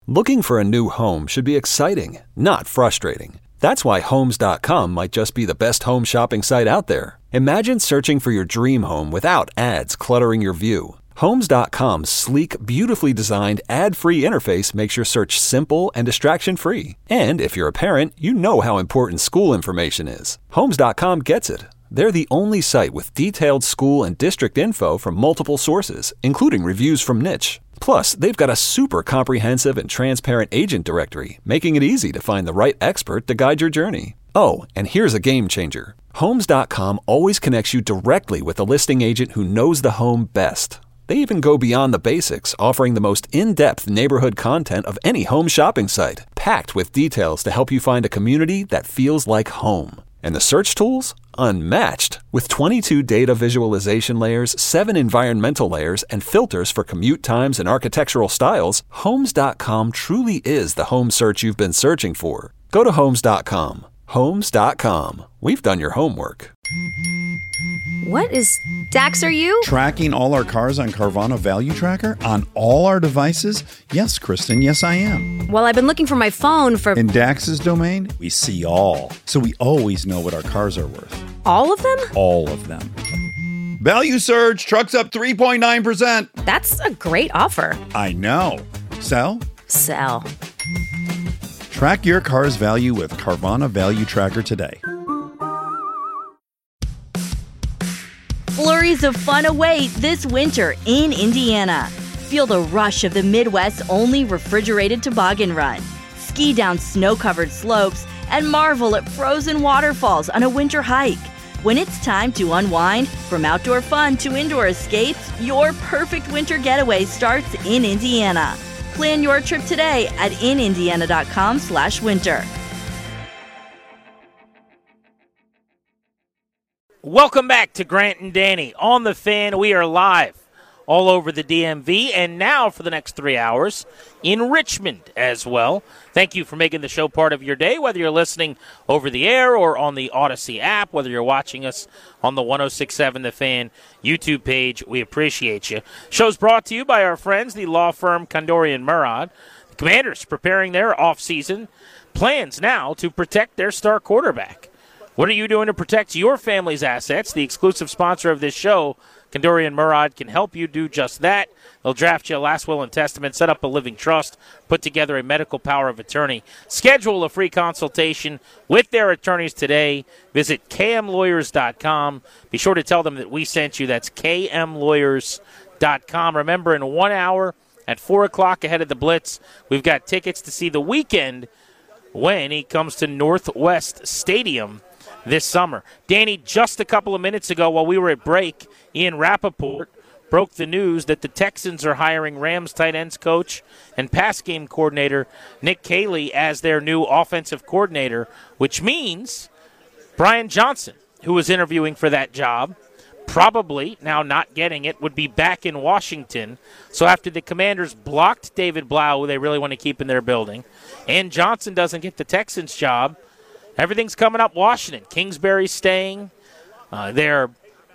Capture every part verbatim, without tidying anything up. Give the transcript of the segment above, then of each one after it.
Looking for a new home should be exciting, not frustrating. That's why Homes dot com might just be the best home shopping site out there. Imagine searching for your dream home without ads cluttering your view. Homes dot com's sleek, beautifully designed, ad-free interface makes your search simple and distraction-free. And if you're a parent, you know how important school information is. Homes dot com gets it. They're the only site with detailed school and district info from multiple sources, including reviews from Niche. Plus, they've got a super comprehensive and transparent agent directory, making it easy to find the right expert to guide your journey. Oh, and here's a game changer. Homes dot com always connects you directly with a listing agent who knows the home best. They even go beyond the basics, offering the most in-depth neighborhood content of any home shopping site, packed with details to help you find a community that feels like home. And the search tools? Unmatched. With twenty-two data visualization layers, seven environmental layers, and filters for commute times and architectural styles, Homes dot com truly is the home search you've been searching for. Go to Homes dot com. Homes dot com. We've done your homework. What is Dax, are you? Tracking all our cars on Carvana Value Tracker on all our devices? Yes, Kristen, yes, I am. Well, I've been looking for my phone for... In Dax's domain, we see all. So we always know what our cars are worth. All of them? All of them. Value surge, trucks up three point nine percent. That's a great offer. I know. Sell? Sell. Track your car's value with Carvana Value Tracker today. Flurries of fun await this winter in Indiana. Feel the rush of the Midwest's only refrigerated toboggan run. Ski down snow-covered slopes and marvel at frozen waterfalls on a winter hike. When it's time to unwind, from outdoor fun to indoor escapes, your perfect winter getaway starts in Indiana. Plan your trip today at in indiana dot com slash winter. Welcome back to Grant and Danny on the Fan. We are live all over the D M V and now for the next three hours in Richmond as well. Thank you for making the show part of your day, whether you're listening over the air or on the Odyssey app, whether you're watching us on the one oh six point seven The Fan YouTube page. We appreciate you. Show's brought to you by our friends, the law firm Condori and Murad. The Commanders preparing their offseason plans now to protect their star quarterback. What are you doing to protect your family's assets? The exclusive sponsor of this show, Condori and Murad, can help you do just that. They'll draft you a last will and testament, set up a living trust, put together a medical power of attorney. Schedule a free consultation with their attorneys today. Visit k m lawyers dot com. Be sure to tell them that we sent you. That's k m lawyers dot com. Remember, in one hour at four o'clock ahead of the Blitz, we've got tickets to see The Weeknd when he comes to Northwest Stadium this summer. Danny, just a couple of minutes ago while we were at break, Ian Rappaport broke the news that the Texans are hiring Rams tight ends coach and pass game coordinator Nick Caley as their new offensive coordinator, which means Brian Johnson, who was interviewing for that job, probably now not getting it, would be back in Washington. So after the Commanders blocked David Blau, who they really want to keep in their building, and Johnson doesn't get the Texans job, everything's coming up Washington. Kingsbury's staying. Uh, their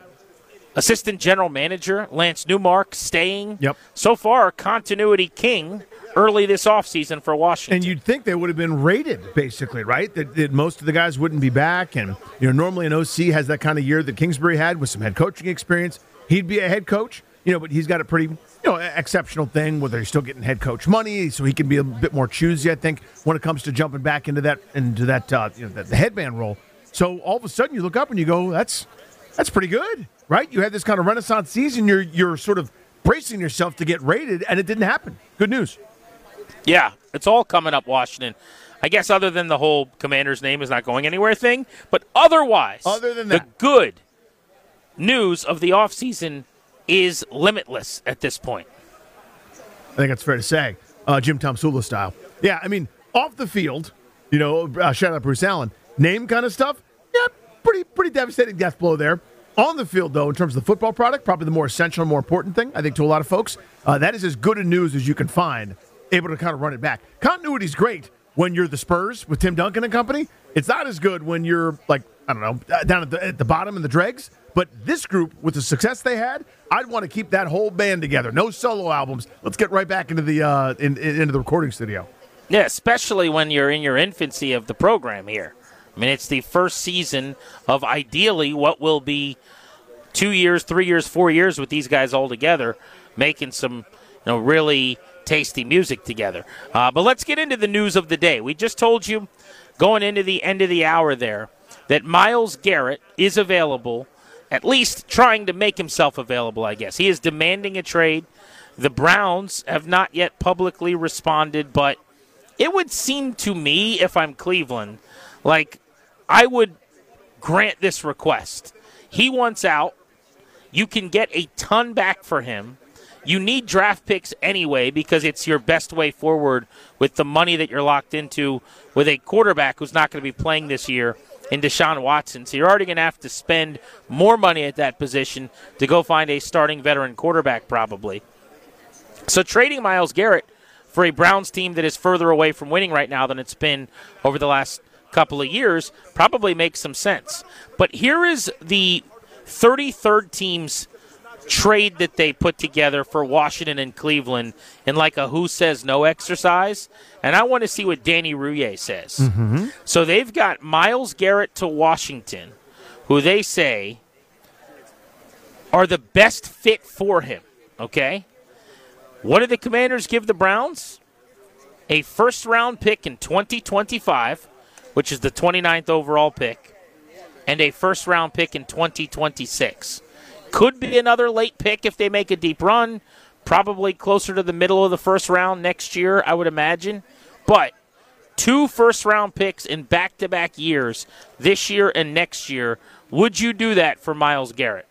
assistant general manager, Lance Newmark, staying. Yep. So far, continuity king early this offseason for Washington. And you'd think they would have been rated, basically, right? That, that most of the guys wouldn't be back. And, you know, normally an O C has that kind of year that Kingsbury had with some head coaching experience. He'd be a head coach, you know, but he's got a pretty, you know, exceptional thing where they're still getting head coach money, so he can be a bit more choosy, I think, when it comes to jumping back into that into that uh, you know, the, the headband role. So all of a sudden you look up and you go, that's that's pretty good, right? You had this kind of renaissance season. You're you're sort of bracing yourself to get rated, and it didn't happen. Good news. Yeah, it's all coming up Washington. I guess other than the whole Commander's name is not going anywhere thing, but otherwise, other than that, the good news of the offseason is limitless at this point. I think that's fair to say, uh, Jim Tomsula style. Yeah, I mean, off the field, you know, uh, shout out Bruce Allen, name kind of stuff, yeah, pretty pretty devastating death blow there. On the field, though, in terms of the football product, probably the more essential and more important thing, I think, to a lot of folks, uh, that is as good a news as you can find, able to kind of run it back. Continuity's great, when you're the Spurs with Tim Duncan and company. It's not as good when you're, like, I don't know, down at the, at the bottom in the dregs. But this group, with the success they had, I'd want to keep that whole band together. No solo albums. Let's get right back into the uh, in, in, into the recording studio. Yeah, especially when you're in your infancy of the program here. I mean, it's the first season of ideally what will be two years, three years, four years with these guys all together, making some, you know, really tasty music together. Uh, but let's get into the news of the day. We just told you going into the end of the hour there that Myles Garrett is available, at least trying to make himself available, I guess. He is demanding a trade. The Browns have not yet publicly responded, but it would seem to me, if I'm Cleveland, like I would grant this request. He wants out. You can get a ton back for him. You need draft picks anyway because it's your best way forward with the money that you're locked into with a quarterback who's not going to be playing this year in Deshaun Watson. So you're already going to have to spend more money at that position to go find a starting veteran quarterback probably. So trading Myles Garrett for a Browns team that is further away from winning right now than it's been over the last couple of years probably makes some sense. But here is the thirty-third team's trade that they put together for Washington and Cleveland in like a who says no exercise, and I want to see what Danny Rouillet says. Mm-hmm. So they've got Myles Garrett to Washington, who they say are the best fit for him, okay? What did the Commanders give the Browns? A first-round pick in twenty twenty-five, which is the twenty-ninth overall pick, and a first-round pick in twenty twenty-six. Could be another late pick if they make a deep run, probably closer to the middle of the first round next year, I would imagine. But two first-round picks in back-to-back years, this year and next year. Would you do that for Myles Garrett?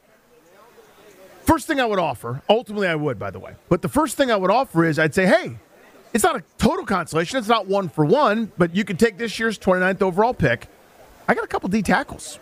First thing I would offer, ultimately I would, by the way, but the first thing I would offer is I'd say, hey, it's not a total consolation. It's not one for one, but you can take this year's twenty-ninth overall pick. I got a couple D tackles.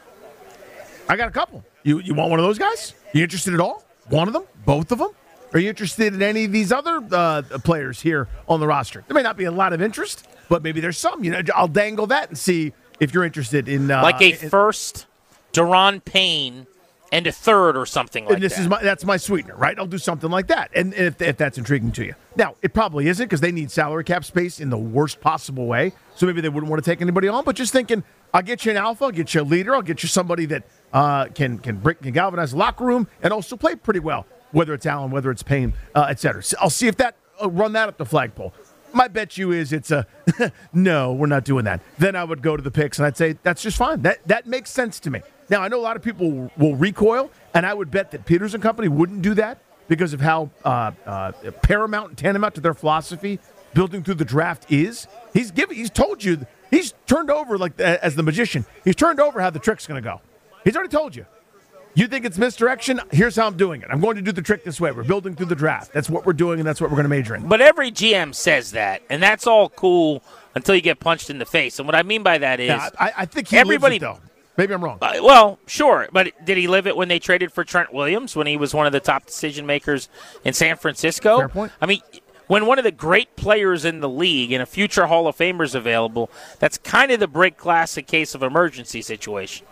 I got a couple. You you want one of those guys? You interested at all? One of them? Both of them? Are you interested in any of these other uh, players here on the roster? There may not be a lot of interest, but maybe there's some. You know, I'll dangle that and see if you're interested in uh, like a in, first, Daron Payne, and a third or something like and this that. Is my, that's my sweetener, right? I'll do something like that, and, and if, if that's intriguing to you. Now, it probably isn't because they need salary cap space in the worst possible way, so maybe they wouldn't want to take anybody on, but just thinking, I'll get you an alpha, I'll get you a leader, I'll get you somebody that uh, can can, break, can galvanize the locker room and also play pretty well, whether it's Allen, whether it's Payne, uh, et cetera. So I'll see if that, uh, run that up the flagpole. My bet you is it's a, no, we're not doing that. Then I would go to the picks and I'd say, that's just fine. That that makes sense to me. Now, I know a lot of people will recoil, and I would bet that Peters and company wouldn't do that because of how uh, uh, paramount and tantamount to their philosophy building through the draft is. He's given, he's told you, he's turned over, like as the magician, he's turned over how the trick's going to go. He's already told you. You think it's misdirection? Here's how I'm doing it. I'm going to do the trick this way. We're building through the draft. That's what we're doing, and that's what we're going to major in. But every G M says that, and that's all cool until you get punched in the face. And what I mean by that is, yeah, I, I think he everybody, lives it, though. Maybe I'm wrong. Uh, well, sure, but did he live it when they traded for Trent Williams when he was one of the top decision makers in San Francisco? Fair point. I mean, when one of the great players in the league and a future Hall of Famer is available, that's kind of the break glass in case of emergency situation.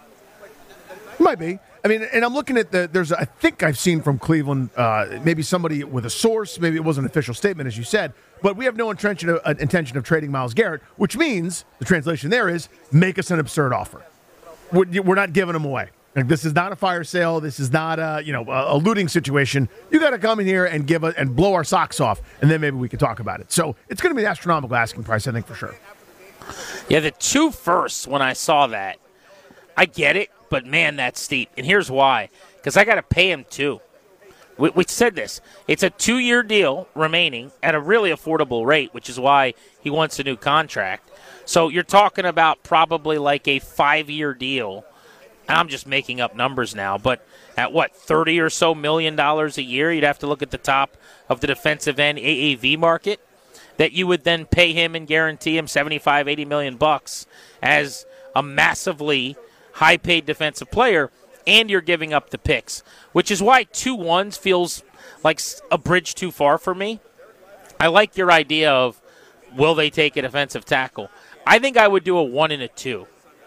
Might be. I mean, and I'm looking at the, there's, I think I've seen from Cleveland, uh, maybe somebody with a source, maybe it wasn't an official statement, as you said, but we have no intention of, uh, intention of trading Myles Garrett, which means, the translation there is, make us an absurd offer. We're, we're not giving them away. Like, this is not a fire sale. This is not a, you know, a, a looting situation. You got to come in here and give a, and blow our socks off, and then maybe we can talk about it. So it's going to be an astronomical asking price, I think, for sure. Yeah, the two firsts, when I saw that, I get it, but man, that's steep. And here's why. Because I got to pay him too. We, we said this. It's a two-year deal remaining at a really affordable rate, which is why he wants a new contract. So you're talking about probably like a five-year deal. I'm just making up numbers now, but at what, thirty or so million dollars a year, you'd have to look at the top of the defensive end A A V market, that you would then pay him and guarantee him seventy-five, eighty million bucks as a massively high-paid defensive player, and you're giving up the picks, which is why two ones feels like a bridge too far for me. I like your idea of will they take a defensive tackle? I think I would do a one and a two.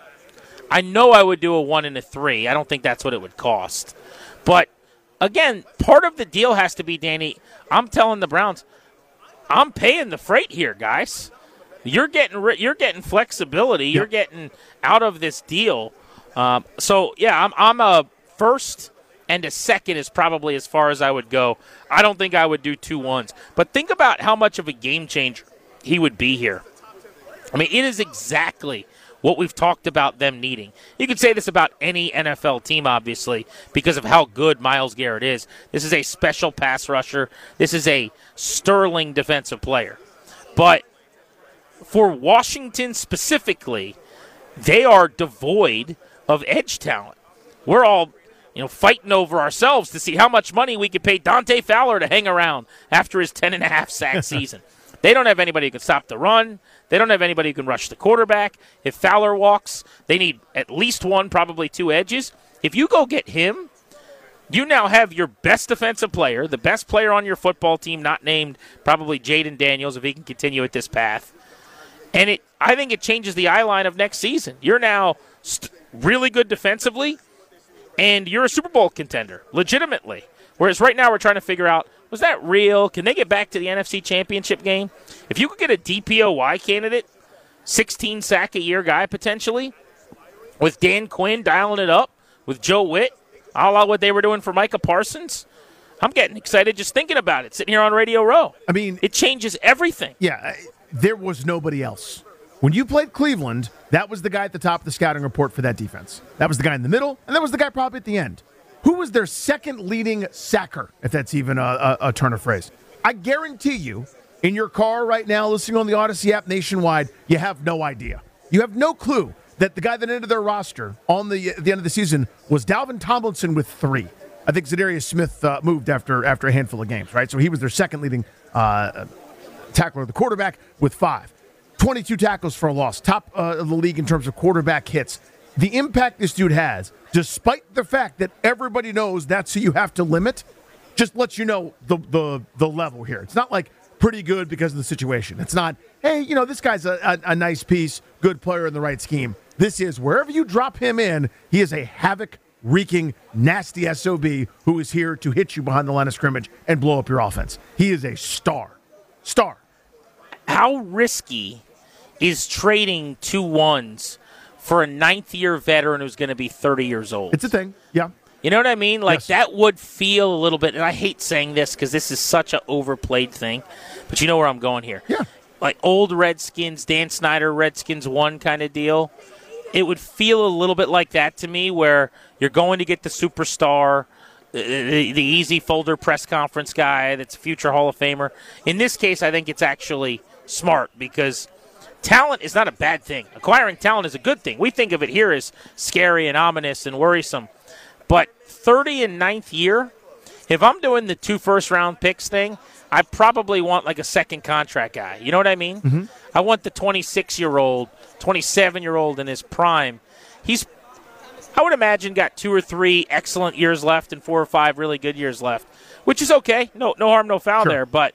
I know I would do a one and a three. I don't think that's what it would cost. But, again, part of the deal has to be, Danny, I'm telling the Browns, I'm paying the freight here, guys. You're getting you're getting flexibility. You're getting out of this deal. Um, so, yeah, I'm, I'm a first and a second is probably as far as I would go. I don't think I would do two ones. But think about how much of a game changer he would be here. I mean, it is exactly what we've talked about them needing. You could say this about any N F L team, obviously, because of how good Myles Garrett is. This is a special pass rusher. This is a sterling defensive player. But for Washington specifically, they are devoid of edge talent. We're all, you know, fighting over ourselves to see how much money we could pay Dante Fowler to hang around after his ten and a half sack season. They don't have anybody who can stop the run. They don't have anybody who can rush the quarterback. If Fowler walks, they need at least one, probably two edges. If you go get him, you now have your best defensive player, the best player on your football team, not named probably Jaden Daniels, if he can continue at this path. And it, I think it changes the eye line of next season. You're now st- really good defensively, and you're a Super Bowl contender, legitimately. Whereas right now we're trying to figure out, was that real? Can they get back to the N F C Championship game? If you could get a D P O Y candidate, sixteen sack a year guy potentially, with Dan Quinn dialing it up, with Joe Witt, a la what they were doing for Micah Parsons, I'm getting excited just thinking about it, sitting here on Radio Row. I mean, it changes everything. Yeah, there was nobody else. When you played Cleveland, that was the guy at the top of the scouting report for that defense. That was the guy in the middle, and that was the guy probably at the end. Who was their second leading sacker, if that's even a, a, a turn of phrase? I guarantee you, in your car right now, listening on the Odyssey app nationwide, you have no idea. You have no clue that the guy that ended their roster on the the end of the season was Dalvin Tomlinson with three. I think Zadarius Smith uh, moved after after a handful of games, right? So he was their second leading uh, tackler, the quarterback, with five. twenty-two tackles for a loss, top uh, of the league in terms of quarterback hits. The impact this dude has, despite the fact that everybody knows that's who you have to limit, just lets you know the the the level here. It's not like pretty good because of the situation. It's not, hey, you know, this guy's a, a, a nice piece, good player in the right scheme. This is, wherever you drop him in, he is a havoc-wreaking, nasty S O B who is here to hit you behind the line of scrimmage and blow up your offense. He is a star. Star. How risky is trading two ones for a ninth-year veteran who's going to be thirty years old? It's a thing, yeah. You know what I mean? Like, yes. That would feel a little bit, and I hate saying this because this is such an overplayed thing, but you know where I'm going here. Yeah. Like old Redskins, Dan Snyder, Redskins one kind of deal. It would feel a little bit like that to me, where you're going to get the superstar, the, the, the easy folder press conference guy that's a future Hall of Famer. In this case, I think it's actually smart because talent is not a bad thing. Acquiring talent is a good thing. We think of it here as scary and ominous and worrisome. But thirty and ninth year, if I'm doing the two first-round picks thing, I probably want like a second contract guy. You know what I mean? Mm-hmm. I want the twenty-six-year-old, twenty-seven-year-old in his prime. He's, I would imagine, got two or three excellent years left and four or five really good years left, which is okay. No, no harm, no foul Sure. there. But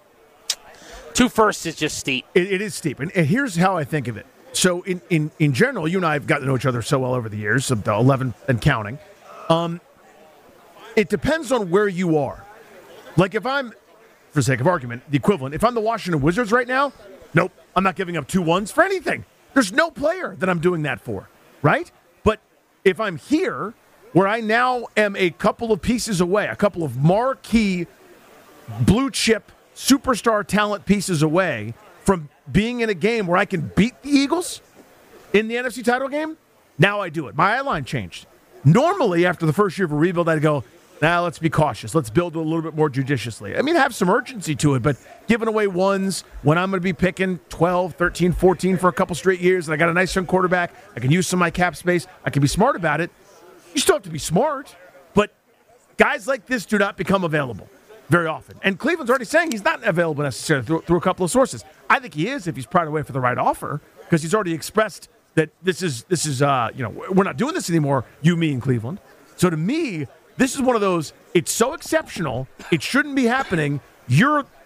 two firsts is just steep. It, it is steep. And, and here's how I think of it. So in, in, in general, you and I have gotten to know each other so well over the years, of the eleven and counting. Um, it depends on where you are. Like if I'm, for sake of argument, the equivalent, if I'm the Washington Wizards right now, nope, I'm not giving up two ones for anything. There's no player that I'm doing that for, right? But if I'm here, where I now am a couple of pieces away, a couple of marquee blue chip superstar talent pieces away from being in a game where I can beat the Eagles in the N F C title game, now I do it. My eye line changed. Normally, after the first year of a rebuild, I'd go, now nah, let's be cautious. Let's build it a little bit more judiciously. I mean, have some urgency to it, but giving away ones when I'm going to be picking twelve, thirteen, fourteen for a couple straight years, and I got a nice young quarterback, I can use some of my cap space, I can be smart about it. You still have to be smart, but guys like this do not become available very often. And Cleveland's already saying he's not available necessarily through, through a couple of sources. I think he is if he's pried away for the right offer, because he's already expressed that this is, this is uh, you know, we're not doing this anymore, you, me, and Cleveland. So to me, this is one of those, it's so exceptional, it shouldn't be happening. You're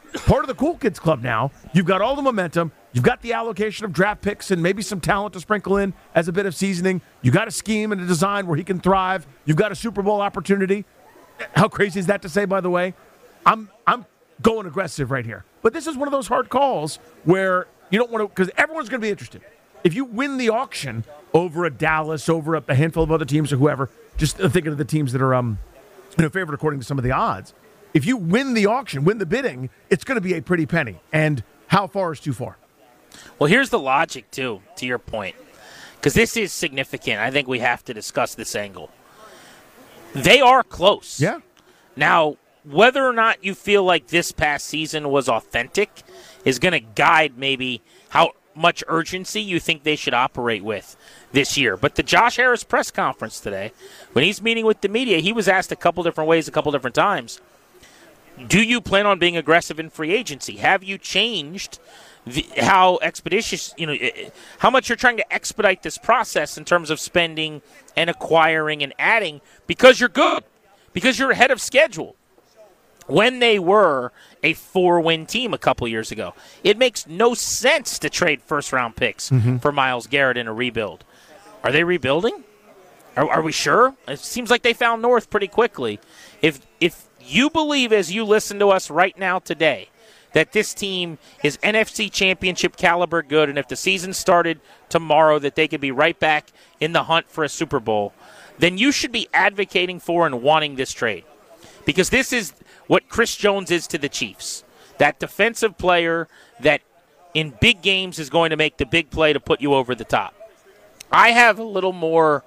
part of the Cool Kids Club now. You've got all the momentum. You've got the allocation of draft picks and maybe some talent to sprinkle in as a bit of seasoning. You got a scheme and a design where he can thrive. You've got a Super Bowl opportunity. How crazy is that to say, by the way? I'm I'm going aggressive right here. But this is one of those hard calls where you don't want to, because everyone's going to be interested. If you win the auction over a Dallas, over a handful of other teams or whoever, just thinking of the teams that are um, you know, favored according to some of the odds, if you win the auction, win the bidding, it's going to be a pretty penny. And how far is too far? Well, here's the logic, too, to your point, because this is significant. I think we have to discuss this angle. They are close. Yeah. Now, whether or not you feel like this past season was authentic is going to guide maybe how much urgency you think they should operate with this year. But the Josh Harris press conference today, when he's meeting with the media, he was asked a couple different ways, a couple different times. Do you plan on being aggressive in free agency? Have you changed the, how expeditious, you know, how much you're trying to expedite this process in terms of spending and acquiring and adding because you're good, because you're ahead of schedule? When they were a four-win team a couple years ago, it makes no sense to trade first-round picks mm-hmm. for Myles Garrett in a rebuild. Are they rebuilding? Are, are we sure? It seems like they found North pretty quickly. If if you believe, as you listen to us right now today, that this team is N F C Championship caliber good, and if the season started tomorrow that they could be right back in the hunt for a Super Bowl, then you should be advocating for and wanting this trade. Because this is what Chris Jones is to the Chiefs. That defensive player that in big games is going to make the big play to put you over the top. I have a little more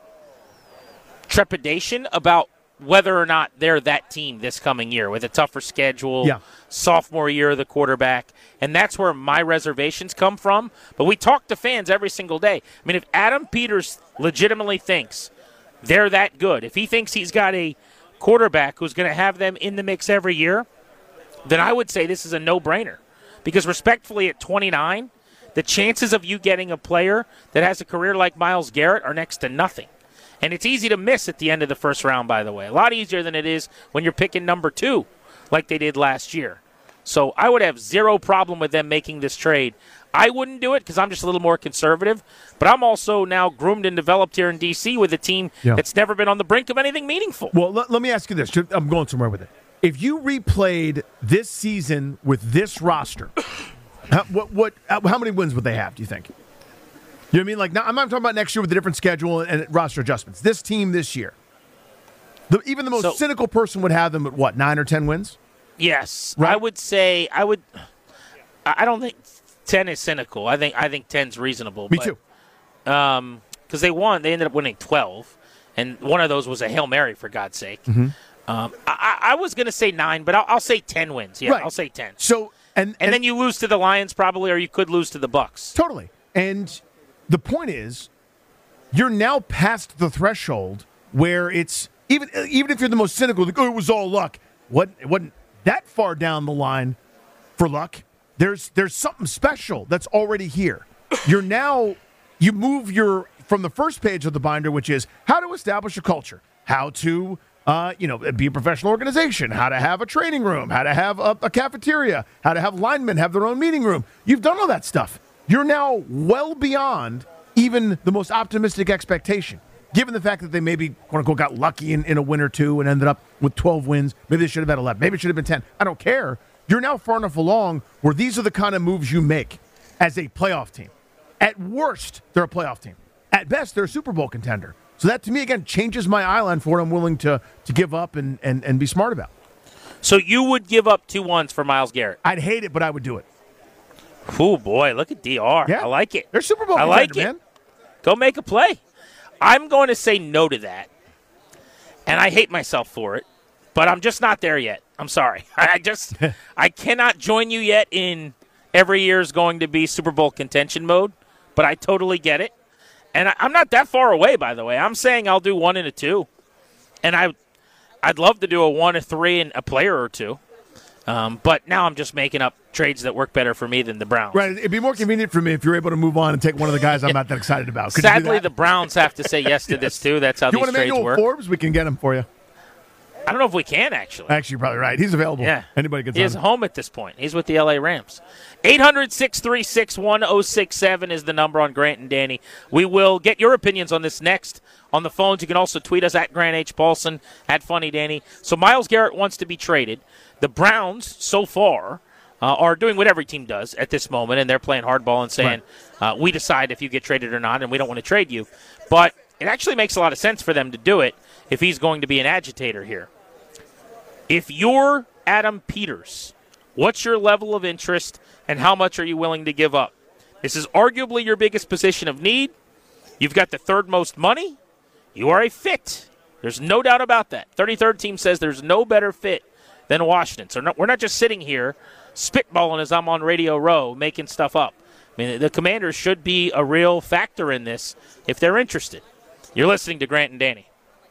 trepidation about whether or not they're that team this coming year with a tougher schedule, yeah. sophomore year of the quarterback, and that's where my reservations come from. But we talk to fans every single day. I mean, if Adam Peters legitimately thinks they're that good, if he thinks he's got a quarterback who's going to have them in the mix every year, then I would say this is a no-brainer. Because respectfully, at twenty-nine, the chances of you getting a player that has a career like Myles Garrett are next to nothing. And it's easy to miss at the end of the first round, by the way. A lot easier than it is when you're picking number two, like they did last year. So I would have zero problem with them making this trade. I wouldn't do it because I'm just a little more conservative. But I'm also now groomed and developed here in D C with a team yeah. that's never been on the brink of anything meaningful. Well, let, let me ask you this. I'm going somewhere with it. If you replayed this season with this roster, how, what, what, how many wins would they have, do you think? You know what I mean? Like, now, I'm not talking about next year with a different schedule and, and roster adjustments. This team this year, the, even the most so, cynical person would have them at, what, nine or ten wins? Yes. Right? I would say, I would, I don't think ten is cynical. I think I think ten's reasonable. Me but, too. Um, because they won. They ended up winning twelve, and one of those was a Hail Mary, for God's sake. Mm-hmm. Um, I, I was going to say nine, but I'll, I'll say ten wins. Yeah, right. I'll say ten. So and, and and then you lose to the Lions probably, or you could lose to the Bucks. Totally. And the point is, you're now past the threshold where it's even even if you're the most cynical, like, oh, it was all luck. What it wasn't that far down the line for luck. There's there's something special that's already here. You're now you move your from the first page of the binder, which is how to establish a culture, how to uh, you know be a professional organization, how to have a training room, how to have a, a cafeteria, how to have linemen have their own meeting room. You've done all that stuff. You're now well beyond even the most optimistic expectation, given the fact that they maybe, quote-unquote, got lucky in, in a win or two and ended up with twelve wins. Maybe they should have had eleven. Maybe it should have been ten. I don't care. You're now far enough along where these are the kind of moves you make as a playoff team. At worst, they're a playoff team. At best, they're a Super Bowl contender. So that, to me, again, changes my eye line for what I'm willing to, to give up and, and, and be smart about. So you would give up two ones for Myles Garrett? I'd hate it, but I would do it. Oh, boy, look at D R. Yeah. I like it. They're Super Bowl I contender, like it. man. Go make a play. I'm going to say no to that, and I hate myself for it, but I'm just not there yet. I'm sorry. I just I cannot join you yet in every year is going to be Super Bowl contention mode, but I totally get it. And I, I'm not that far away, by the way. I'm saying I'll do one and a two, and I, I'd love to do a one, a three, and a player or two. Um, but now I'm just making up trades that work better for me than the Browns. Right. It'd be more convenient for me if you're able to move on and take one of the guys I'm not that excited about. Could Sadly, the Browns have to say yes to yes. this, too. That's how you these trades want work. Forbes? We can get him for you. I don't know if we can, actually. Actually, you're probably right. He's available. Yeah. Anybody gets He on is him. home at this point. He's with the L A Rams. eight hundred, six three six, one oh six seven is the number on Grant and Danny. We will get your opinions on this next on the phones. You can also tweet us at Grant H. Paulson, at Funny Danny. So Myles Garrett wants to be traded. The Browns, so far, uh, are doing what every team does at this moment, and they're playing hardball and saying, right. uh, we decide if you get traded or not, and we don't want to trade you. But it actually makes a lot of sense for them to do it if he's going to be an agitator here. If you're Adam Peters, what's your level of interest and how much are you willing to give up? This is arguably your biggest position of need. You've got the third most money. You are a fit. There's no doubt about that. thirty-third team says there's no better fit than Washington. So no, we're not just sitting here spitballing as I'm on Radio Row making stuff up. I mean, the Commanders should be a real factor in this if they're interested. You're listening to Grant and Danny.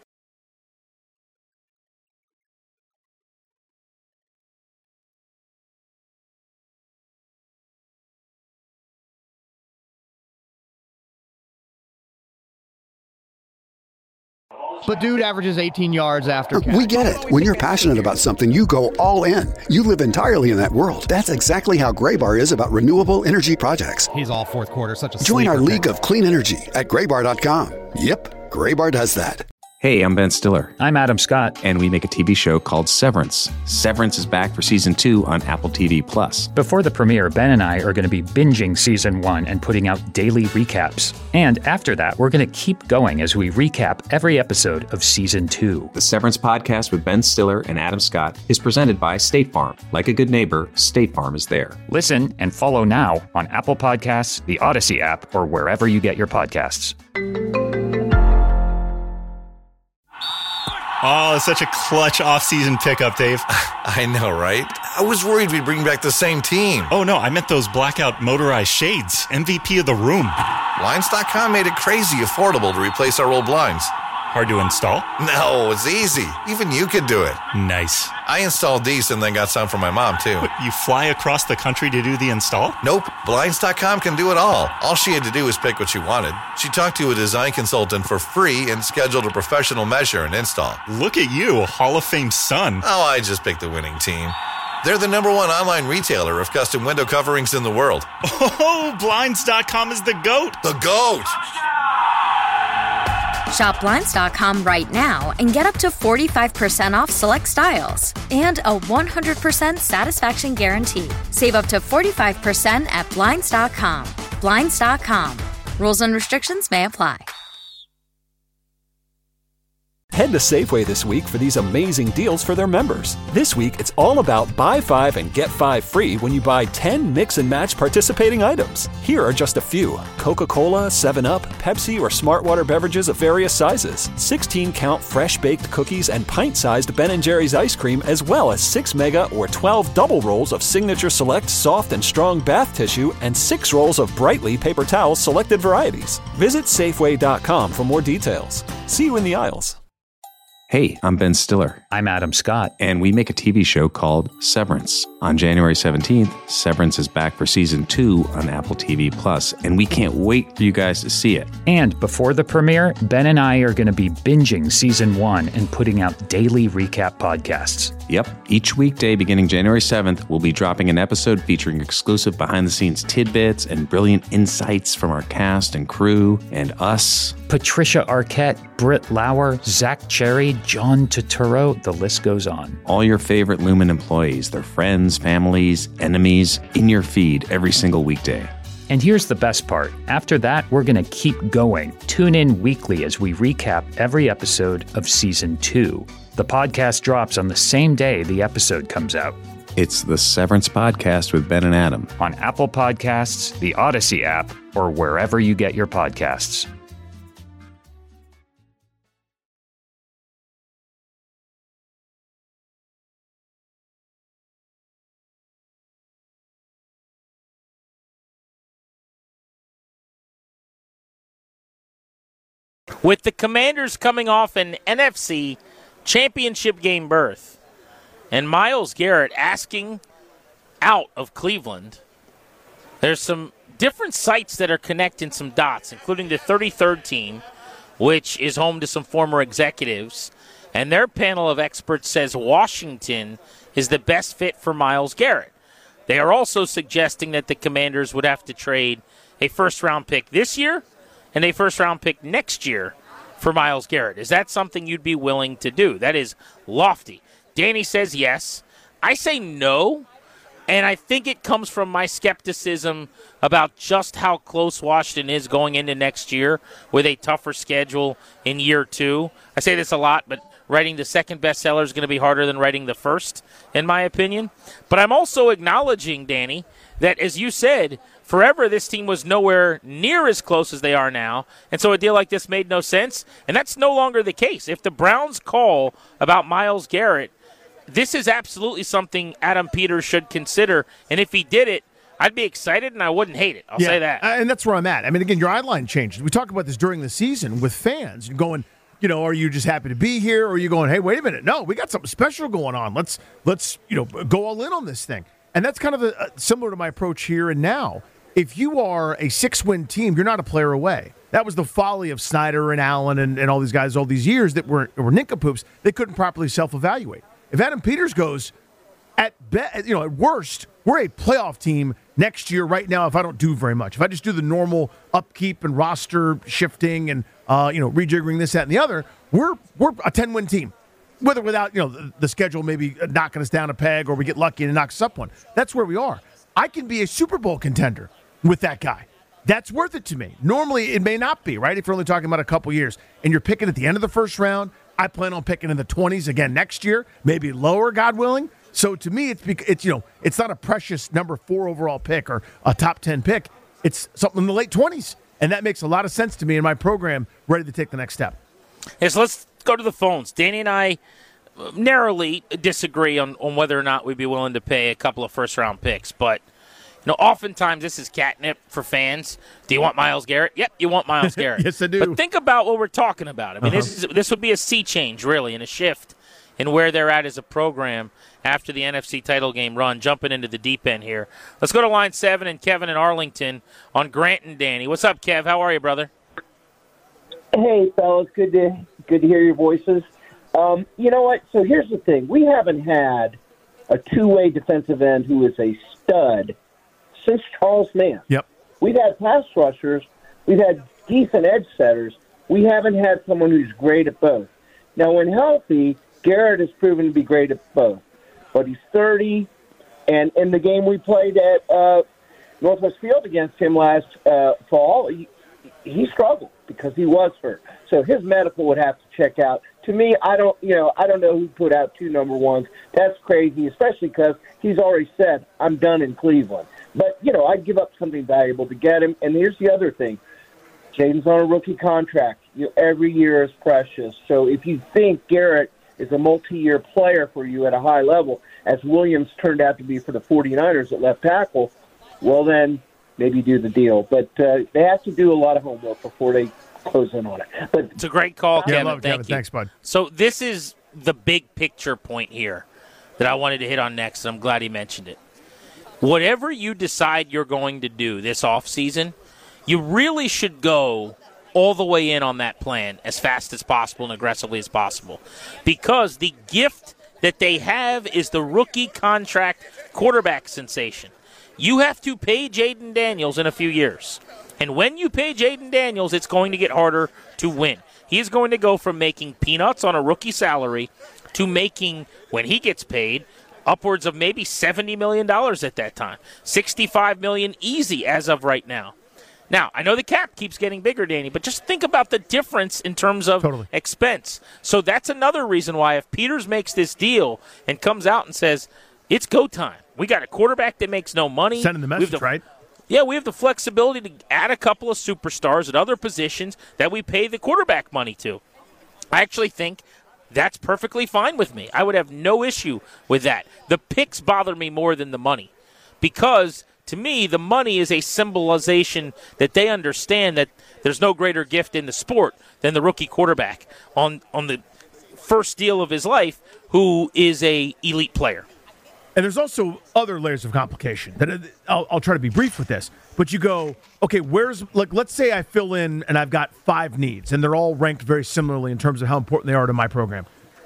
But dude averages eighteen yards after catch. We get it. When you're passionate about something, you go all in. You live entirely in that world. That's exactly how Graybar is about renewable energy projects. He's all fourth quarter, such a Join our sleeper league pick. of clean energy at graybar dot com. Yep, Graybar does that. Hey, I'm Ben Stiller. I'm Adam Scott. And we make a T V show called Severance. Severance is back for season two on Apple T V Plus. Before the premiere, Ben and I are going to be binging season one and putting out daily recaps. And after that, we're going to keep going as we recap every episode of season two. The Severance podcast with Ben Stiller and Adam Scott is presented by State Farm. Like a good neighbor, State Farm is there. Listen and follow now on Apple Podcasts, the Odyssey app, or wherever you get your podcasts. Oh, it's such a clutch off-season pickup, Dave. I know, right? I was worried we'd bring back the same team. Oh, no, I meant those blackout motorized shades. M V P of the room. Blinds dot com made it crazy affordable to replace our old blinds. Hard to install? No, it's easy. Even you could do it. Nice. I installed these and then got some for my mom, too. What, you fly across the country to do the install? Nope. Blinds dot com can do it all. All she had to do was pick what she wanted. She talked to a design consultant for free and scheduled a professional measure and install. Look at you, Hall of Fame son. Oh, I just picked the winning team. They're the number one online retailer of custom window coverings in the world. Oh, Blinds dot com is the GOAT. The GOAT! Shop Blinds dot com right now and get up to forty-five percent off select styles and a one hundred percent satisfaction guarantee. Save up to forty-five percent at Blinds dot com. Blinds dot com. Rules and restrictions may apply. Head to Safeway this week for these amazing deals for their members. This week, it's all about buy five and get five free when you buy ten mix and match participating items. Here are just a few: Coca-Cola, seven up, Pepsi, or Smartwater beverages of various sizes, sixteen count fresh-baked cookies and pint-sized Ben and Jerry's ice cream, as well as six mega or twelve double rolls of Signature Select soft and strong bath tissue and six rolls of Brightly paper towels selected varieties. Visit Safeway dot com for more details. See you in the aisles. Hey, I'm Ben Stiller. I'm Adam Scott. And we make a T V show called Severance. On January seventeenth, Severance is back for season two on Apple T V Plus, and we can't wait for you guys to see it. And before the premiere, Ben and I are going to be binging season one and putting out daily recap podcasts. Yep. Each weekday beginning January seventh, we'll be dropping an episode featuring exclusive behind-the-scenes tidbits and brilliant insights from our cast and crew and us. Patricia Arquette, Britt Lauer, Zach Cherry, John Turturro, the list goes on. All your favorite Lumen employees, their friends, families, enemies, in your feed every single weekday. And here's the best part. After that, we're going to keep going. Tune in weekly as we recap every episode of season two. The podcast drops on the same day the episode comes out. It's the Severance Podcast with Ben and Adam. On Apple Podcasts, the Odyssey app, or wherever you get your podcasts. With the Commanders coming off an N F C championship game berth and Myles Garrett asking out of Cleveland, there's some different sites that are connecting some dots, including the thirty-third team, which is home to some former executives, And their panel of experts says Washington is the best fit for Myles Garrett. They are also suggesting that the Commanders would have to trade a first-round pick this year and a first-round pick next year for Myles Garrett. Is that something you'd be willing to do? That is lofty. Danny says yes. I say no, and I think it comes from my skepticism about just how close Washington is going into next year with a tougher schedule in year two. I say this a lot, but writing the second bestseller is going to be harder than writing the first, in my opinion. But I'm also acknowledging, Danny, that as you said, forever this team was nowhere near as close as they are now, and so a deal like this made no sense, and that's no longer the case. If the Browns call about Myles Garrett, this is absolutely something Adam Peters should consider, and if he did it, I'd be excited and I wouldn't hate it. I'll yeah, say that. And that's where I'm at. I mean, again, your eye line changed. We talked about this during the season with fans. You're going, you know, are you just happy to be here, or are you going, hey, wait a minute, no, we got something special going on. Let's, let's you know, go all in on this thing. And that's kind of a, a, similar to my approach here and now. If you are a six-win team, you're not a player away. That was the folly of Snyder and Allen and, and all these guys all these years that were, were nincompoops. They couldn't properly self-evaluate. If Adam Peters goes, at be, you know, at worst, we're a playoff team next year right now if I don't do very much. If I just do the normal upkeep and roster shifting and, uh, you know, rejiggering this, that, and the other, we're we're a ten-win team. With or without, you know, the, the schedule maybe knocking us down a peg or we get lucky and it knocks us up one. That's where we are. I can be a Super Bowl contender with that guy. That's worth it to me. Normally, it may not be, right? If you're only talking about a couple years and you're picking at the end of the first round, I plan on picking in the twenties again next year, maybe lower, God willing. So to me, it's it's you know, it's not a precious number four overall pick or a top ten pick. It's something in the late twenties, and that makes a lot of sense to me in my program, ready to take the next step. Yes, let's go to the phones. Danny and I narrowly disagree on, on whether or not we'd be willing to pay a couple of first-round picks, but you know, oftentimes this is catnip for fans. Do you want Myles Garrett? Yep, you want Myles Garrett. Yes, I do. But think about what we're talking about. I mean, uh-huh. this is this would be a sea change, really, and a shift in where they're at as a program after the N F C title game run, jumping into the deep end here. Let's go to line seven and Kevin in Arlington on Grant and Danny. What's up, Kev? How are you, brother? Hey, fellas. Good to good to hear your voices. Um, you know what? So here's the thing. We haven't had a two-way defensive end who is a stud since Charles Mann. Yep. We've had pass rushers. We've had decent edge setters. We haven't had someone who's great at both. Now, when healthy, Garrett has proven to be great at both. But he's thirty, and in the game we played at uh, Northwest Field against him last uh, fall, he, he struggled because he was hurt. So his medical would have to check out. To me, I don't, you know, I don't know who put out two number ones. That's crazy, especially because he's already said, I'm done in Cleveland. But, you know, I'd give up something valuable to get him. And here's the other thing. Jaden's on a rookie contract. You know, every year is precious. So if you think Garrett is a multi-year player for you at a high level, as Williams turned out to be for the 49ers at left tackle, well then maybe do the deal. But uh, they have to do a lot of homework before they close in on it. But it's a great call, yeah, Kevin. love it, Thank Kevin. you. Thanks, bud. So this is the big picture point here that I wanted to hit on next, and I'm glad he mentioned it. Whatever you decide you're going to do this offseason, you really should go all the way in on that plan as fast as possible and aggressively as possible. Because the gift that they have is the rookie contract quarterback sensation. You have to pay Jaden Daniels in a few years. And when you pay Jaden Daniels, it's going to get harder to win. He is going to go from making peanuts on a rookie salary to making, when he gets paid, upwards of maybe seventy million dollars at that time. sixty-five million dollars easy as of right now. Now, I know the cap keeps getting bigger, Danny, but just think about the difference in terms of totally. expense. So that's another reason why if Peters makes this deal and comes out and says, it's go time. We got a quarterback that makes no money. Sending the message, the, right? Yeah, we have the flexibility to add a couple of superstars at other positions that we pay the quarterback money to. I actually think that's perfectly fine with me. I would have no issue with that. The picks bother me more than the money because – to me, the money is a symbolization that they understand that there's no greater gift in the sport than the rookie quarterback on, on the first deal of his life who is a elite player. And there's also other layers of complication. That I'll, I'll try to be brief with this. But you go, okay, where's – like let's say I fill in and I've got five needs, and they're all ranked very similarly in terms of how important they are to my program.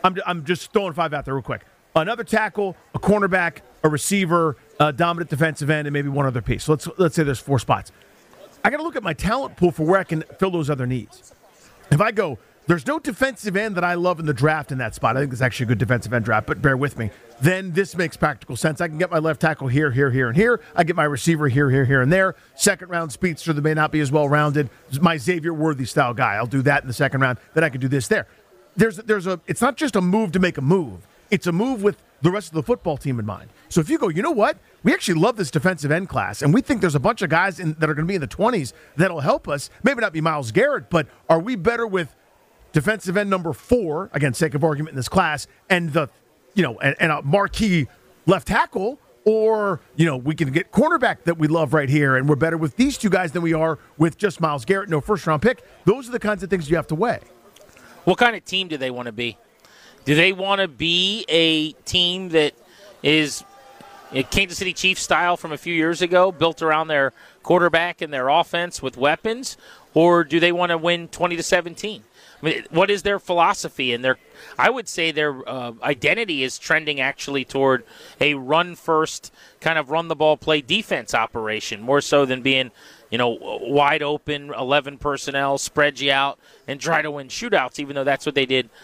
I'm, I'm just throwing five out there real quick. Another tackle, a cornerback, a receiver, a dominant defensive end, and maybe one other piece. So let's let's say there's four spots. I got to look at my talent pool for where I can fill those other needs. If I go, there's no defensive end that I love in the draft in that spot. I think it's actually a good defensive end draft, but bear with me. Then this makes practical sense. I can get my left tackle here, here, here, and here. I get my receiver here, here, here, and there. Second round speedster that may not be as well rounded. My Xavier Worthy style guy. I'll do that in the second round. Then I can do this there. There's there's a. It's not just a move to make a move. It's a move with the rest of the football team in mind. So if you go, you know what? We actually love this defensive end class, and we think there's a bunch of guys in, that are going to be in the twenties that'll help us. Maybe not be Myles Garrett, but are we better with defensive end number four, again, sake of argument in this class, and the, you know, and, and a marquee left tackle, or, you know, we can get cornerback that we love right here, and we're better with these two guys than we are with just Myles Garrett, no first-round pick. Those are the kinds of things you have to weigh. What kind of team do they want to be? Do they want to be a team that is a Kansas City Chiefs style from a few years ago, built around their quarterback and their offense with weapons, or do they want to win twenty to seventeen? I mean, what is their philosophy? And their, I would say their uh, identity is trending actually toward a run-first, kind of run-the-ball play defense operation, more so than being, you know, wide open, eleven personnel, spread you out, and try to win shootouts, even though that's what they did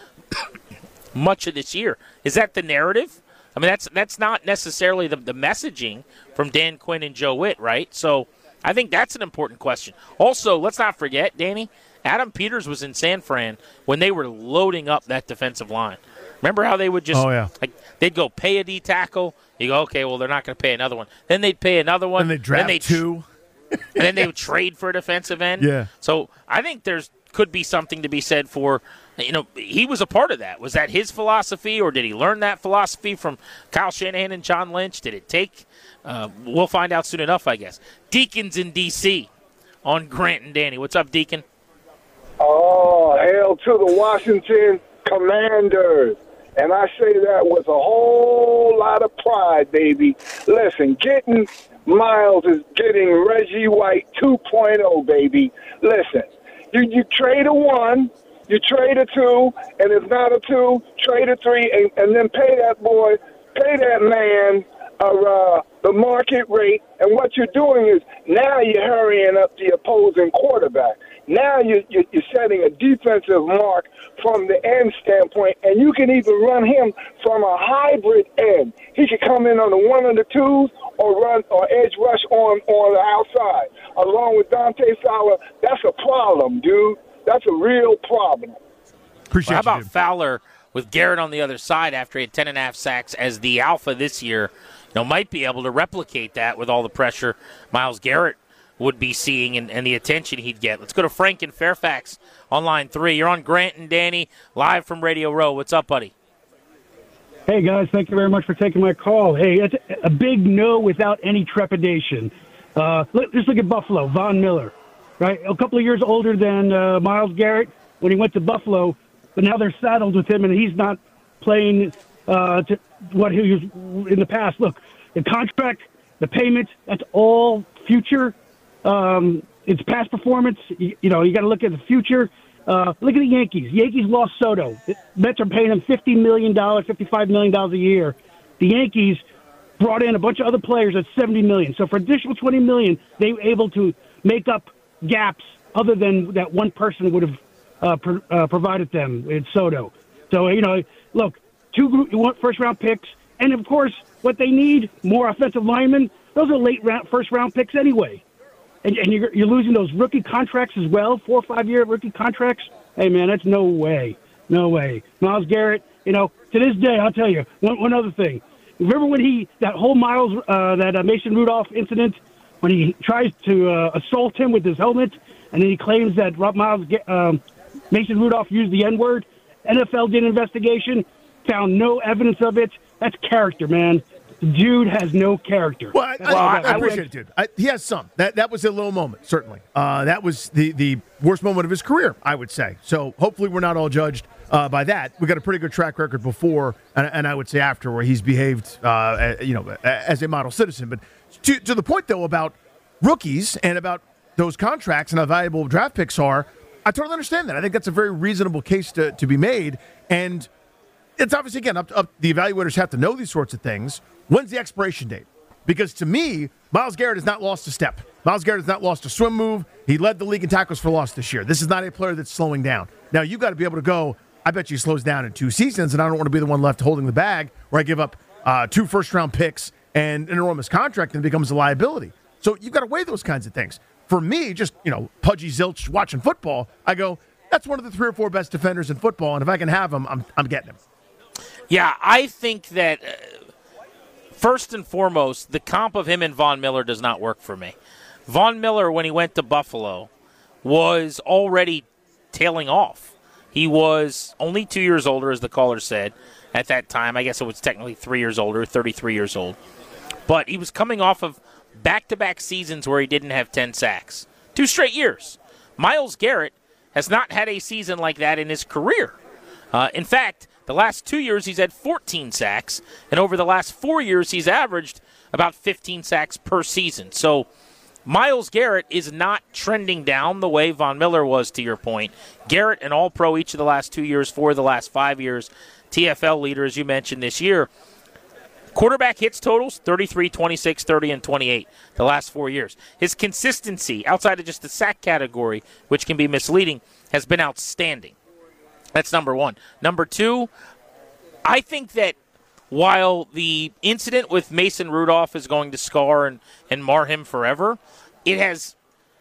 much of this year. Is that the narrative? I mean, that's that's not necessarily the, the messaging from Dan Quinn and Joe Witt, right? So I think that's an important question. Also, let's not forget, Danny, Adam Peters was in San Fran when they were loading up that defensive line. Remember how they would just, oh, yeah. like, they'd go pay a D tackle. You go, okay, well, they're not going to pay another one. Then they'd pay another one. And they'd draft they'd two. and then they would trade for a defensive end. Yeah. So I think there's could be something to be said for, you know, he was a part of that. Was that his philosophy, or did he learn that philosophy from Kyle Shanahan and John Lynch? Did it take? Uh, we'll find out soon enough, I guess. Deacon's in D C on Grant and Danny. What's up, Deacon? Oh, hail to the Washington Commanders. And I say that with a whole lot of pride, baby. Listen, getting Miles is getting Reggie White two point oh, baby. Listen, you, you trade a one, you trade a two, and if not a two, trade a three, and, and then pay that boy, pay that man uh, the market rate. And what you're doing is now you're hurrying up the opposing quarterback. Now you're, you're setting a defensive mark from the end standpoint, and you can even run him from a hybrid end. He could come in on the one and the twos or run or edge rush on, on the outside. Along with Dante Fowler, that's a problem, dude. That's a real problem. Appreciate well, how you, about Fowler with Garrett on the other side after he had ten and a half sacks as the alpha this year? You know, might be able to replicate that with all the pressure Myles Garrett would be seeing and, and the attention he'd get. Let's go to Frank in Fairfax on line three. You're on Grant and Danny live from Radio Row. What's up, buddy? Hey, guys. Thank you very much for taking my call. Hey, it's a big no without any trepidation. Uh, look, just look at Buffalo, Von Miller, right? A couple of years older than uh, Myles Garrett when he went to Buffalo, but now they're saddled with him, and he's not playing uh, to what he was in the past. Look, the contract, the payment, that's all future. Um, it's past performance. You, you know, you got to look at the future. Uh, look at the Yankees. Yankees lost Soto. The Mets are paying them fifty million dollars, fifty-five million dollars a year. The Yankees brought in a bunch of other players at seventy million dollars. So for additional twenty million dollars, they were able to make up gaps other than that one person would have uh, pro- uh, provided them in Soto. So, you know, look, two first-round picks, and, of course, what they need, more offensive linemen. Those are late round, first-round picks anyway. And, and you're, you're losing those rookie contracts as well, four or five-year rookie contracts. Hey, man, that's no way. No way. Myles Garrett, you know, to this day, I'll tell you, one, one other thing. Remember when he, that whole Miles, uh, that uh, Mason Rudolph incident, when he tries to uh, assault him with his helmet, and then he claims that Miles, um, Mason Rudolph used the N-word? N F L did an investigation, found no evidence of it. That's character, man. The dude has no character. Well, I, I, I, I appreciate it, dude. I, he has some. That that was a low moment, certainly. Uh, that was the, the worst moment of his career, I would say. So hopefully we're not all judged uh, by that. We got a pretty good track record before, and, and I would say after, where he's behaved, uh, you know, as a model citizen. But to to the point though about rookies and about those contracts and how valuable draft picks are, I totally understand that. I think that's a very reasonable case to to be made, and it's obviously, again, up, up the evaluators have to know these sorts of things. When's the expiration date? Because to me, Myles Garrett has not lost a step. Myles Garrett has not lost a swim move. He led the league in tackles for loss this year. This is not a player that's slowing down. Now, you've got to be able to go, I bet you he slows down in two seasons, and I don't want to be the one left holding the bag where I give up uh, two first-round picks and an enormous contract and it becomes a liability. So you've got to weigh those kinds of things. For me, just, you know, pudgy zilch watching football, I go, that's one of the three or four best defenders in football, and if I can have him, I'm, I'm getting him. Yeah, I think that uh, first and foremost, the comp of him and Von Miller does not work for me. Von Miller, when he went to Buffalo, was already tailing off. He was only two years older, as the caller said, at that time. I guess it was technically three years older, thirty-three years old. But he was coming off of back-to-back seasons where he didn't have ten sacks. Two straight years. Myles Garrett has not had a season like that in his career. Uh, in fact, the last two years he's had fourteen sacks, and over the last four years he's averaged about fifteen sacks per season. So Myles Garrett is not trending down the way Von Miller was, to your point. Garrett, an All-Pro each of the last two years, four of the last five years, T F L leader, as you mentioned, this year. Quarterback hits totals, thirty-three, twenty-six, thirty, and twenty-eight the last four years. His consistency, outside of just the sack category, which can be misleading, has been outstanding. That's number one. Number two, I think that while the incident with Mason Rudolph is going to scar and, and mar him forever, it has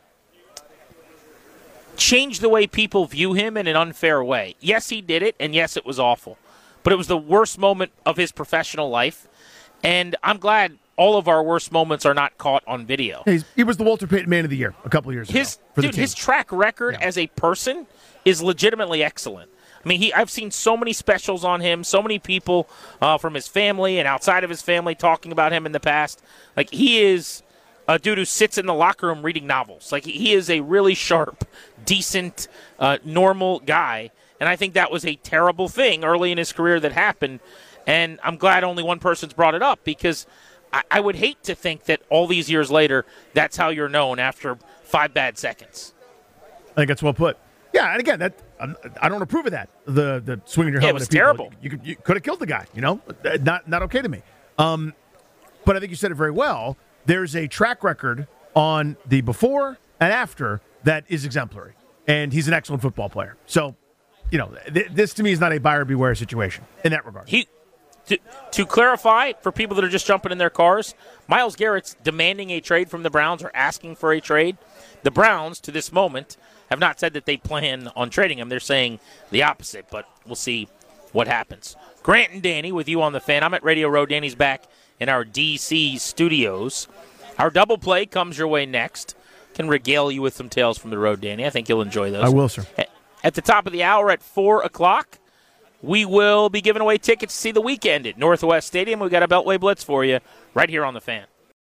changed the way people view him in an unfair way. Yes, he did it, and yes, it was awful. But it was the worst moment of his professional life, and I'm glad all of our worst moments are not caught on video. He's, he was the Walter Payton Man of the Year a couple of years his, ago. For dude, the team. His track record yeah. as a person is legitimately excellent. I mean, he I've seen so many specials on him, so many people uh, from his family and outside of his family talking about him in the past. Like, he is a dude who sits in the locker room reading novels. Like, he is a really sharp, decent, uh, normal guy. And I think that was a terrible thing early in his career that happened. And I'm glad only one person's brought it up, because I, I would hate to think that all these years later, that's how you're known after five bad seconds. I think that's well put. Yeah, and again, that um, I don't approve of that. The the swinging your yeah, helmet. It was at people. terrible. You, could, you could have killed the guy. You know, not not okay to me. Um, but I think you said it very well. There's a track record on the before and after that is exemplary, and he's an excellent football player. So, you know, th- this to me is not a buyer beware situation in that regard. He. To, to clarify, for people that are just jumping in their cars, Myles Garrett's demanding a trade from the Browns or asking for a trade. The Browns, to this moment, have not said that they plan on trading him. They're saying the opposite, but we'll see what happens. Grant and Danny with you on the Fan. I'm at Radio Row. Danny's back in our D C studios. Our double play comes your way next. Can regale you with some tales from the road, Danny. I think you'll enjoy those. I will, sir. At the top of the hour at four o'clock, we will be giving away tickets to see the weekend at Northwest Stadium. We've got a Beltway Blitz for you right here on the Fan.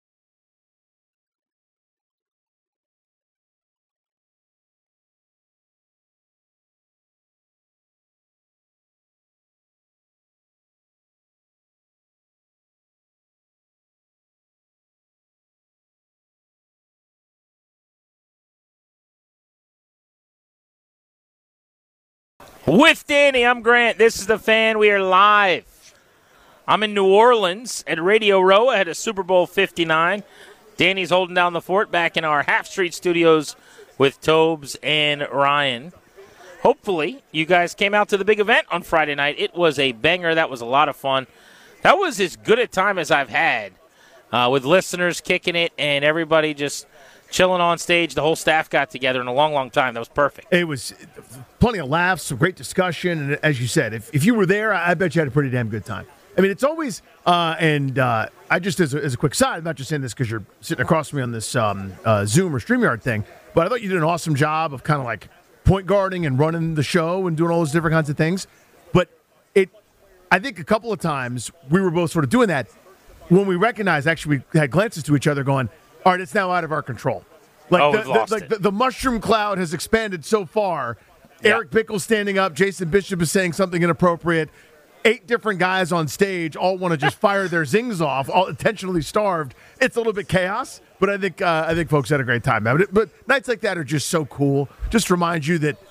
With Danny, I'm Grant. This is the Fan. We are live. I'm in New Orleans at Radio Row ahead of Super Bowl fifty-nine. Danny's holding down the fort back in our Half Street studios with Tobes and Ryan. Hopefully, you guys came out to the big event on Friday night. It was a banger. That was a lot of fun. That was as good a time as I've had uh, with listeners kicking it and everybody just chilling on stage. The whole staff got together in a long, long time. That was perfect. It was plenty of laughs, some great discussion, and as you said, if, if you were there, I bet you had a pretty damn good time. I mean, it's always, uh, and uh, I just, as a, as a quick side, I'm not just saying this because you're sitting across from me on this um, uh, Zoom or StreamYard thing, but I thought you did an awesome job of kind of like point guarding and running the show and doing all those different kinds of things. But it, I think a couple of times we were both sort of doing that when we recognized, actually, we had glances to each other going, all right, it's now out of our control. Like, oh, the, we've lost the, like it. the, the mushroom cloud has expanded so far. Yeah. Eric Bickle standing up. Jason Bishop is saying something inappropriate. Eight different guys on stage all want to just fire their zings off, all intentionally starved. It's a little bit chaos, but I think uh, I think folks had a great time. But, but nights like that are just so cool. Just remind you that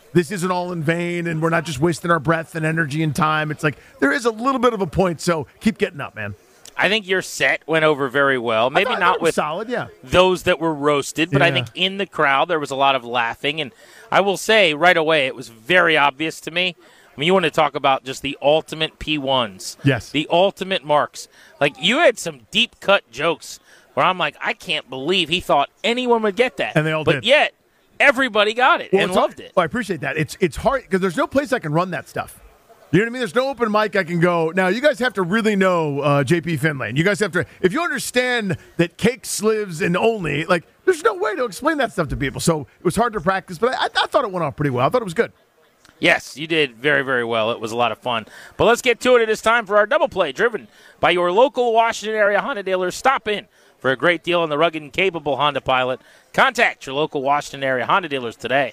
this isn't all in vain and we're not just wasting our breath and energy and time. It's like there is a little bit of a point, so keep getting up, man. I think your set went over very well. Maybe not with solid, yeah. those that were roasted, but Yeah. I think in the crowd there was a lot of laughing. And I will say right away it was very obvious to me. I mean, you want to talk about just the ultimate P ones. Yes. The ultimate marks. Like, you had some deep-cut jokes where I'm like, I can't believe he thought anyone would get that. And they all but did. yet, everybody got it Well, and it's- loved it. Well, I appreciate that. It's it's hard because there's no place I can run that stuff. You know what I mean? There's no open mic I can go. Now, you guys have to really know uh, J P Finlay. And you guys have to, if you understand that cake lives and only, like, there's no way to explain that stuff to people. So it was hard to practice, but I, I thought it went off pretty well. I thought it was good. Yes, you did very, very well. It was a lot of fun. But let's get to it. It is time for our double play, driven by your local Washington area Honda dealers. Stop in for a great deal on the rugged and capable Honda Pilot. Contact your local Washington area Honda dealers today.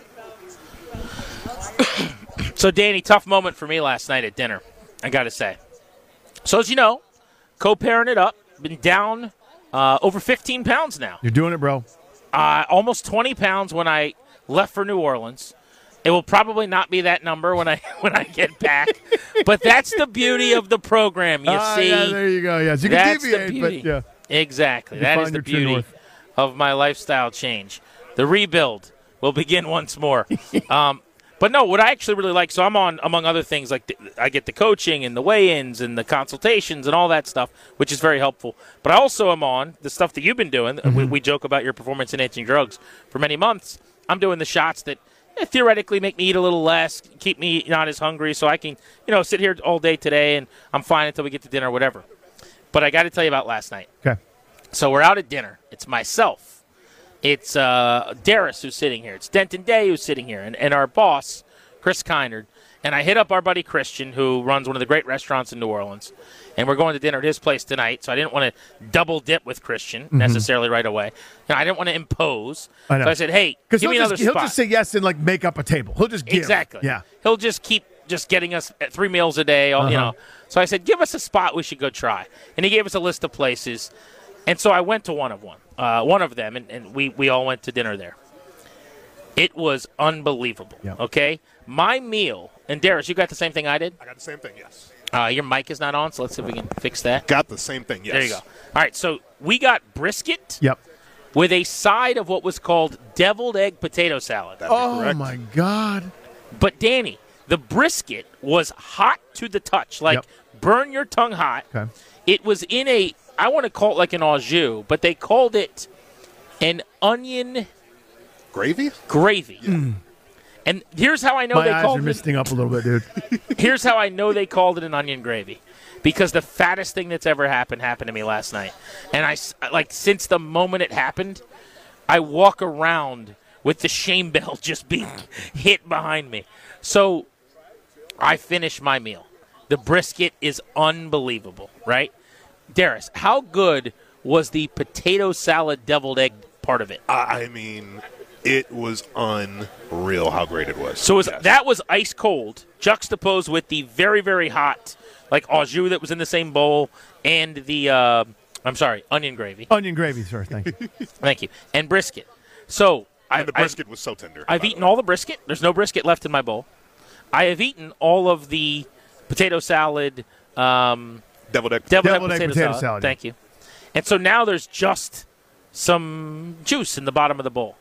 So, Danny, tough moment for me last night at dinner, I got to say. So, as you know, co-parent it up, been down uh, over fifteen pounds now. You're doing it, bro. Uh, almost twenty pounds when I left for New Orleans. It will probably not be that number when I when I get back, but that's the beauty of the program. You Ah, see, yeah, there you go. Yes, you can that's deviate, the but beauty. yeah. Exactly. You That find is the your true beauty north. of my lifestyle change. The rebuild will begin once more. um, but no, what I actually really like. So I'm on, among other things, like the, I get the coaching and the weigh-ins and the consultations and all that stuff, which is very helpful. But I also am on the stuff that you've been doing. Mm-hmm. We, we joke about your performance-enhancing drugs for many months. I'm doing the shots that eh, theoretically make me eat a little less, keep me not as hungry, so I can, you know, sit here all day today and I'm fine until we get to dinner or whatever. But I got to tell you about last night. Okay. So we're out at dinner. It's myself. It's uh, Darris who's sitting here. It's Denton Day who's sitting here. And, and our boss, Chris Kynard. And I hit up our buddy Christian, who runs one of the great restaurants in New Orleans. And we're going to dinner at his place tonight. So I didn't want to double dip with Christian Mhm. necessarily right away. You know, I didn't want to impose. I know. So I said, hey, Because give he'll, me another just, he'll spot. just say yes and, like, make up a table. He'll just give. Exactly. Yeah. He'll just keep just getting us at three meals a day, all you Uh-huh. know. So I said, give us a spot we should go try. And he gave us a list of places. And so I went to one of one, uh, one of them, and, and we, we all went to dinner there. It was unbelievable, okay? My meal, and Darris, you got the same thing I did? I got the same thing, yes. Uh, your mic is not on, so let's see if we can fix that. Got the same thing, yes. There you go. All right, so we got brisket Yep. with a side of what was called deviled egg potato salad. Oh, my God. But, Danny, the brisket was hot to the touch, like burn your tongue hot. Okay. It was in a, I want to call it like an au jus, but they called it an onion gravy. Gravy. And here's how I know My they eyes called are it. misting up a little bit, dude. Here's how I know they called it an onion gravy, because the fattest thing that's ever happened happened to me last night, and I s- like since the moment it happened, I walk around with the shame bell just being hit behind me. So I finish my meal. The brisket is unbelievable, right? Darris, how good was the potato salad deviled egg part of it? I I mean, it was unreal how great it was. So it was, Yes. that was ice cold, juxtaposed with the very, very hot, like au jus that was in the same bowl, and the, uh, I'm sorry, onion gravy. Onion gravy, sir. Thank you. Thank you. And brisket. So I, And the brisket was so tender. I've eaten all the brisket. There's no brisket left in my bowl. I have eaten all of the potato salad, um, deviled egg, deviled, Deviled egg egg potato, potato salad. salad, Thank you. And so now there's just some juice in the bottom of the bowl.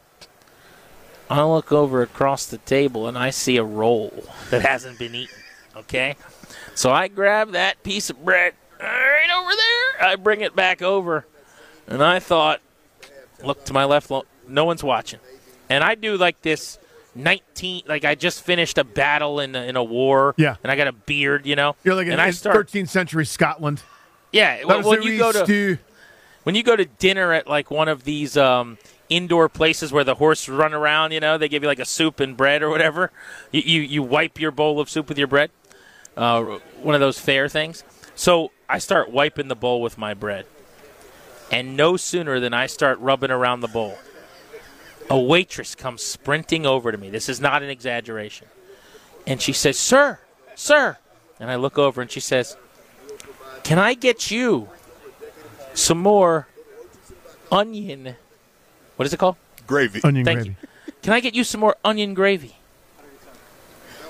I look over across the table and I see a roll that hasn't been eaten. Okay, so I grab that piece of bread right over there. I bring it back over, and I thought, look to my left, lo- no one's watching, and I do like this. nineteen, like I just finished a battle in a, in a war, Yeah. and I got a beard, you know. You're like in, and I in start, thirteenth century Scotland. yeah. That Well, was when the you go to stew. when you go to dinner at like one of these um, indoor places where the horse run around, you know, they give you like a soup and bread or whatever. You you, you wipe your bowl of soup with your bread. Uh, one of those fair things. So I start wiping the bowl with my bread, and no sooner than I start rubbing around the bowl, a waitress comes sprinting over to me. This is not an exaggeration. And she says, "Sir, sir." And I look over and she says, "Can I get you some more onion?" What is it called? Gravy. Onion Thank gravy. you. "Can I get you some more onion gravy?"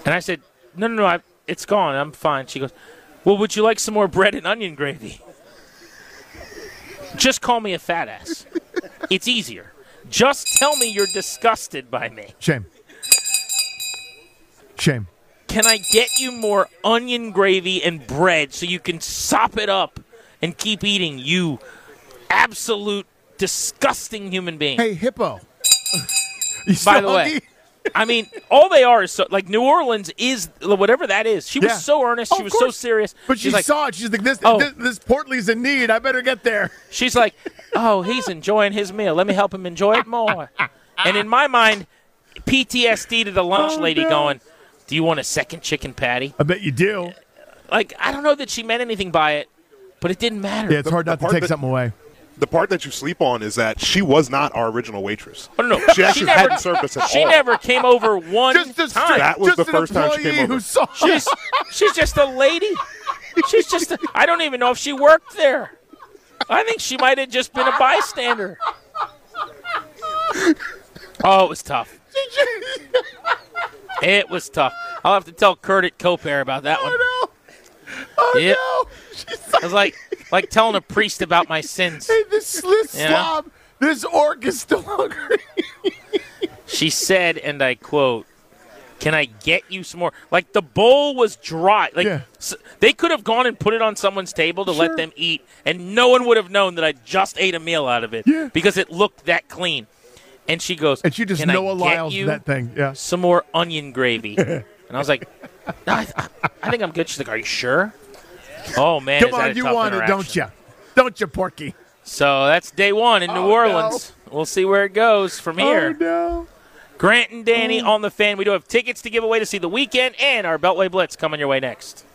And I said, no, no, no, I, it's gone. I'm fine. She goes, well, would you like some more bread and onion gravy? Just call me a fat ass. It's easier. Just tell me you're disgusted by me. Shame. Shame. Can I get you more onion gravy and bread so you can sop it up and keep eating, you absolute disgusting human being? Hey, Hippo. By the way, I mean, all they are is so, like New Orleans is whatever that is. She was Yeah. so earnest. She Oh, was of so course. serious. But she She's like, saw it. She's like, this, Oh. this, this Portly's in need. I better get there. She's like, oh, he's enjoying his meal. Let me help him enjoy it more. And in my mind, P T S D to the lunch Oh, lady no. going, do you want a second chicken patty? I bet you do. Like, I don't know that she meant anything by it, but it didn't matter. Yeah, it's hard not to part take that- something away. The part that you sleep on is that she was not our original waitress. Oh, no, no. She actually never, hadn't served us at She all. never came over one Just a time. straight- That was just the an first time she employee came over. Who saw She's, she's just a lady. She's just a, I don't even know if she worked there. I think she might have just been a bystander. Oh, it was tough. It was tough. I'll have to tell Kurt at Copair about that one. Oh, no. Oh, Yep. no. It was like like telling a priest about my sins. Hey, this, this You know? slob, this orc is still hungry. She said, and I quote, can I get you some more? Like, the bowl was dry. Like, Yeah. s- they could have gone and put it on someone's table to let them eat, and no one would have known that I just ate a meal out of it Yeah. because it looked that clean. And she goes, And she just can I Noah get Lyles you that thing. Yeah. some more onion gravy? And I was like, no, I, I think I'm good. She's like, are you sure? Oh, man. Come is that on, a you tough want it, don't interaction. you? Don't you, Porky? So that's day one in New Oh, Orleans. We'll see where it goes from here. Oh, no. Grant and Danny on the Fan. We do have tickets to give away to see The Weeknd and our Beltway Blitz coming your way next.